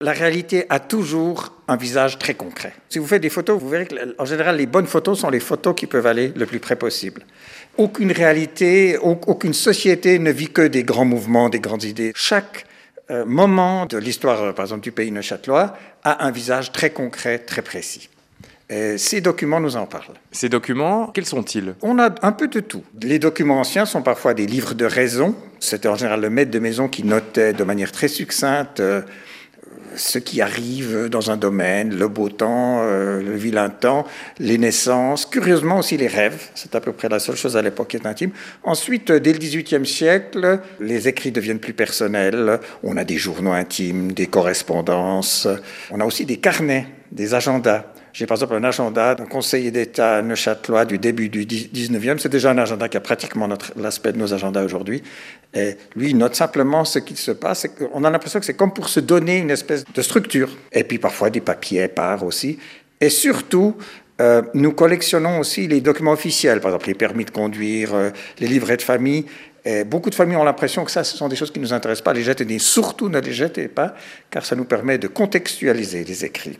La réalité a toujours un visage très concret. Si vous faites des photos, vous verrez qu'en général, les bonnes photos sont les photos qui peuvent aller le plus près possible. Aucune réalité, aucune société ne vit que des grands mouvements, des grandes idées. Chaque moment de l'histoire, par exemple, du pays neuchâtelois a un visage très concret, très précis. Et ces documents nous en parlent. Ces documents, quels sont-ils ? On a un peu de tout. Les documents anciens sont parfois des livres de raison. C'était en général le maître de maison qui notait de manière très succincte ce qui arrive dans un domaine, le beau temps, le vilain temps, les naissances, curieusement aussi les rêves. C'est à peu près la seule chose à l'époque qui est intime. Ensuite, dès le XVIIIe siècle, les écrits deviennent plus personnels. On a des journaux intimes, des correspondances. On a aussi des carnets, des agendas. J'ai par exemple un agenda d'un conseiller d'État neuchâtelois du début du 19e. C'est déjà un agenda qui a pratiquement l'aspect de nos agendas aujourd'hui. Et lui, il note simplement ce qui se passe. On a l'impression que c'est comme pour se donner une espèce de structure. Et puis parfois des papiers épars aussi. Et surtout, nous collectionnons aussi les documents officiels, par exemple les permis de conduire, les livrets de famille. Et beaucoup de familles ont l'impression que ça, ce sont des choses qui ne nous intéressent pas. Les jetez, surtout ne les jetez pas, car ça nous permet de contextualiser les écrits.